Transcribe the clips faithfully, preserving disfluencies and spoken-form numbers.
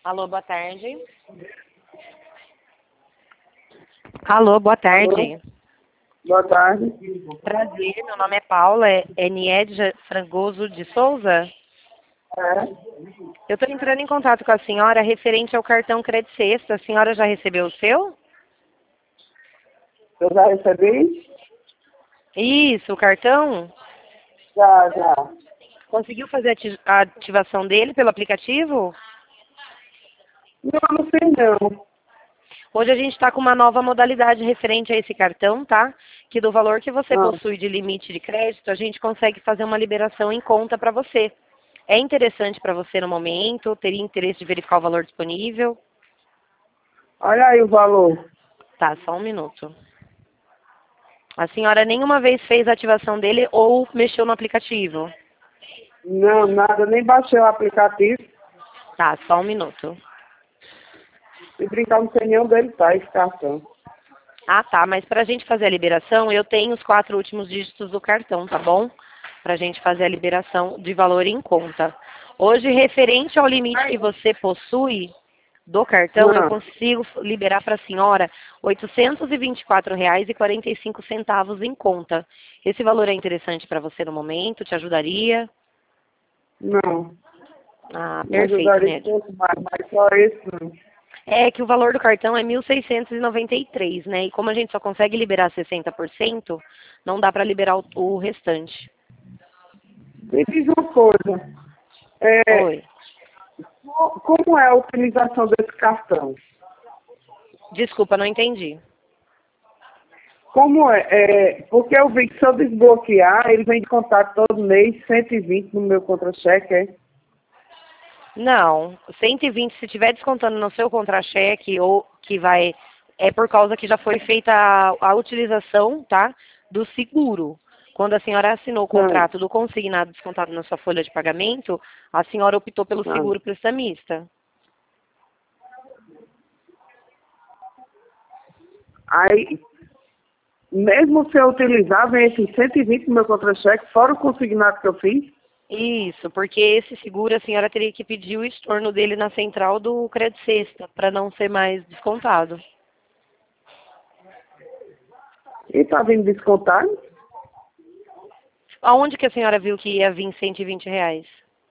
Alô, boa tarde. Alô, boa tarde. Alô? Boa tarde. Prazer, meu nome é Paula, é Niedja Frangoso de Souza. É. Eu estou entrando em contato com a senhora referente ao cartão Crédito Sexta. A senhora já recebeu o seu? Eu já recebi? Isso, o cartão? Já, já. Conseguiu fazer ati- a ativação dele pelo aplicativo? Não, não sei não. Hoje a gente está com uma nova modalidade referente a esse cartão, tá? Que do valor que você Não. possui de limite de crédito, a gente consegue fazer uma liberação em conta para você. É interessante para você no momento? Teria interesse de verificar o valor disponível? Olha aí o valor. Tá, só um minuto. A senhora nenhuma vez fez a ativação dele ou mexeu no aplicativo? Não, nada, nem baixei o aplicativo. Tá, só um minuto. E brincar não sei nem onde ele tá, esse cartão. Ah, tá, mas para a gente fazer a liberação, eu tenho os quatro últimos dígitos do cartão, tá bom? Para a gente fazer a liberação de valor em conta. Hoje, referente ao limite que você possui do cartão, eu Não, consigo liberar para a senhora oitocentos e vinte e quatro reais e quarenta e cinco centavos em conta. Esse valor é interessante para você no momento? Te ajudaria? não. Ah, Me perfeito, ajudaria um Ned. pouco mais, mas só esse não. É que o valor do cartão é mil seiscentos e noventa e três, né? E como a gente só consegue liberar sessenta por cento, não dá para liberar o, o restante. Me diz uma coisa. É, Oi. co- como é a utilização desse cartão? Desculpa, não entendi. Como é? É, porque eu vi que se eu desbloquear, ele vem de contato todo mês, cento e vinte no meu contra-cheque, é? Não, cento e vinte se estiver descontando no seu contra-cheque ou que vai é por causa que já foi feita a, a utilização, tá, do seguro. Quando a senhora assinou o Não, contrato do consignado descontado na sua folha de pagamento, a senhora optou pelo não. seguro prestamista. Aí, mesmo se eu utilizar, vem esses cento e vinte no meu contra-cheque, fora o consignado que eu fiz. Isso, porque esse seguro a senhora teria que pedir o estorno dele na central do Crédito Sexta, para não ser mais descontado. E tá vindo descontado? Aonde que a senhora viu que ia vir cento e vinte reais?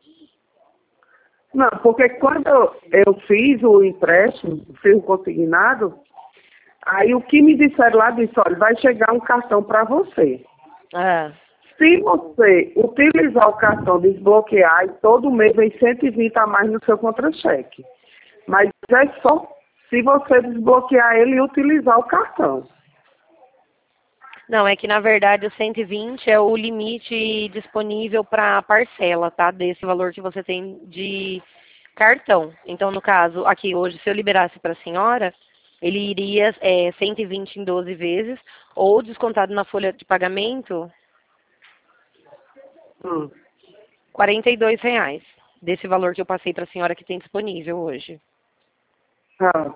Não, porque quando eu fiz o empréstimo, fiz o consignado, aí o que me disseram lá disse, olha, vai chegar um cartão para você. Ah, Se você utilizar o cartão, desbloquear, e todo mês vem cento e vinte a mais no seu contra-cheque. Mas é só se você desbloquear ele e utilizar o cartão. não, é que na verdade o cento e vinte é o limite disponível para parcela, tá? Desse valor que você tem de cartão. Então, no caso, aqui hoje, se eu liberasse para a senhora, ele iria é, cento e vinte em doze vezes, ou descontado na folha de pagamento, Hum. quarenta e dois reais. Desse valor que eu passei para a senhora que tem disponível hoje. Ah.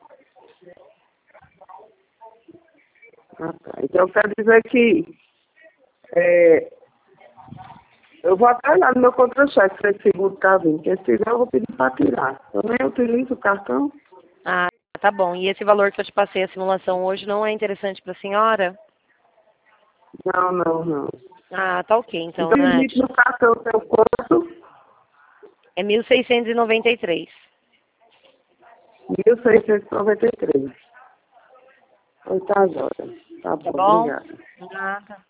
Ah, tá. Então quer dizer que é, eu vou até olhar no meu contra-cheque se esse seguro está vindo, porque se tiver eu vou pedir para tirar. Eu nem utilizo o cartão. Ah, tá bom. E esse valor que eu te passei a simulação hoje não é interessante para a senhora? Não, não, não. Ah, tá ok, então, Então Nath. limite no cartão tem quanto? É mil seiscentos e noventa e três. mil seiscentos e noventa e três. Pois tá, Jota. Tá bom, Tá bom? obrigada. Nada.